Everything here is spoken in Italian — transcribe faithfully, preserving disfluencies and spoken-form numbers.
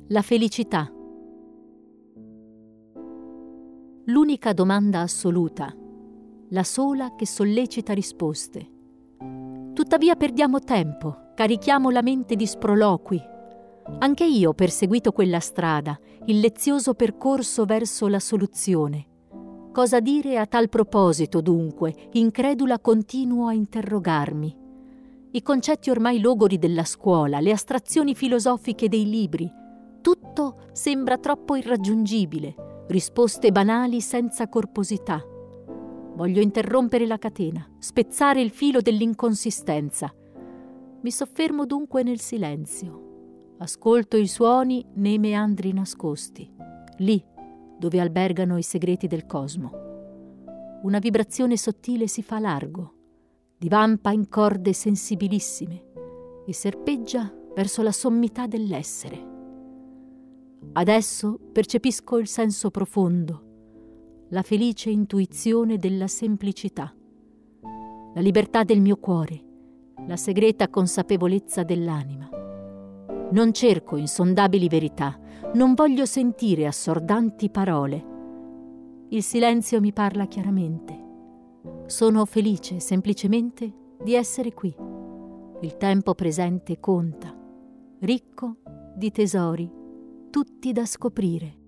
La felicità. L'unica domanda assoluta, la sola che sollecita risposte. Tuttavia perdiamo tempo, carichiamo la mente di sproloqui. Anche io ho perseguito quella strada, il lezioso percorso verso la soluzione. Cosa dire a tal proposito, dunque, incredula continuo a interrogarmi. I concetti ormai logori della scuola, le astrazioni filosofiche dei libri, tutto sembra troppo irraggiungibile, risposte banali senza corposità. Voglio interrompere la catena, spezzare il filo dell'inconsistenza. Mi soffermo dunque nel silenzio. Ascolto i suoni nei meandri nascosti, lì dove albergano i segreti del cosmo. Una vibrazione sottile si fa largo, divampa in corde sensibilissime e serpeggia verso la sommità dell'essere. Adesso percepisco il senso profondo, la felice intuizione della semplicità, la libertà del mio cuore, la segreta consapevolezza dell'anima. Non cerco insondabili verità, non voglio sentire assordanti parole. Il silenzio mi parla chiaramente. Sono felice semplicemente di essere qui. Il tempo presente conta, ricco di tesori, tutti da scoprire.